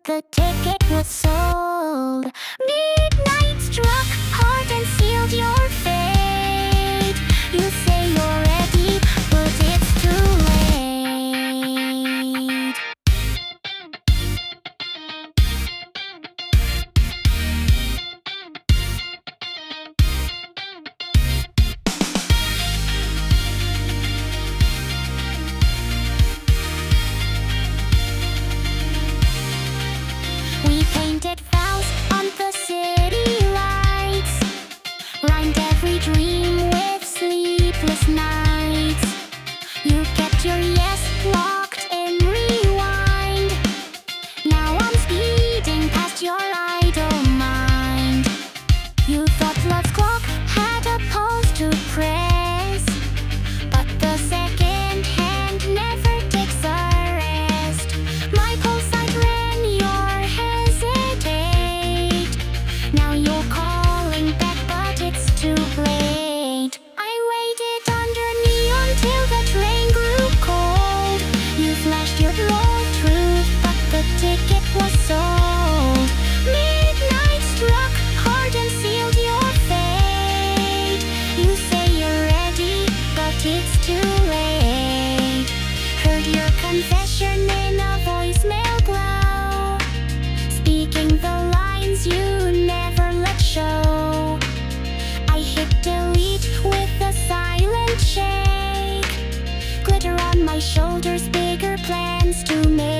the ticket was sold. Midnight struck hard and sealed your fate. You say you're ready, but it's too late. We painted vows on the city lights, rhymed every dream with sleepless nights. You kept your yes locked in rewind. Now I'm speeding past your idle mind. You thought love's clock had a pulse to press, but the second hand never takes a rest. My pulse sight ran your hesitate. Now you're calling back, but it's too late. I waited under neon till the train grew cold. You flashed your raw truth, but the ticket was sold. Midnight struck hard and sealed your fate. You say you're ready, but it's too late. Heard your confession in a voicemail glow, speaking the lines you never let show. I hit delete with a silent shake. Glitter on my shoulders, bigger plans to make.